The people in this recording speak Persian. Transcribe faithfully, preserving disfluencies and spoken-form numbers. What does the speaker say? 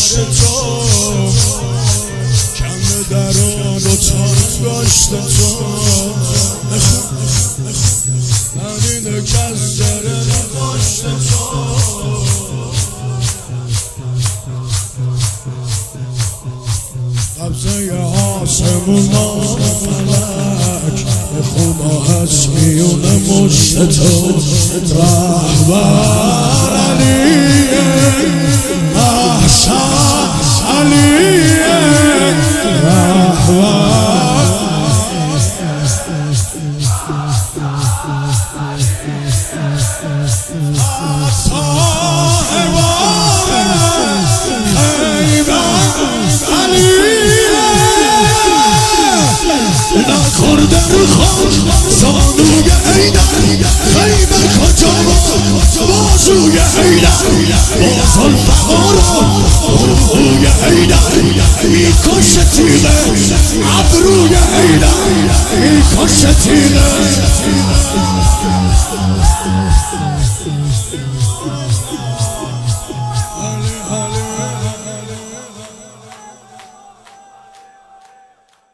عشق تو کم درون و تنگاشت تو من اینه کس داره نگاشت تو قبضه آسمون و فلک به خدا هست میونه مشت تو رهبر علیه محشر علیه رهبر نکردن خان زانوی حیدر خیمه کجا بازوی حیدر باز الفقارا روی حیدر میکش تیغه ابروی حیدر میکش تیغه